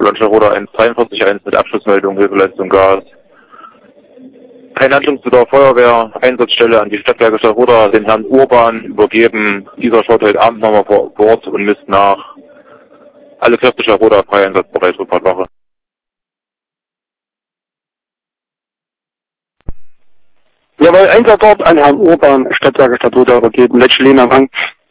Landschaft-Roda 143-1 mit Abschlussmeldung, Hilfeleistung Gas. Ein Handlungsbedarf Feuerwehr, Einsatzstelle an die Stadtwerke Stadtroda, den Herrn Urban übergeben. Dieser schaut heute Abend nochmal vor Ort und misst nach. Alle Kräfte Stadtroda frei einsatzbereit, Rückfahrtwache. Jawohl, Einsatzort an Herrn Urban, Stadtwerke Stadtroda übergeben. Letzte Linie am Hang.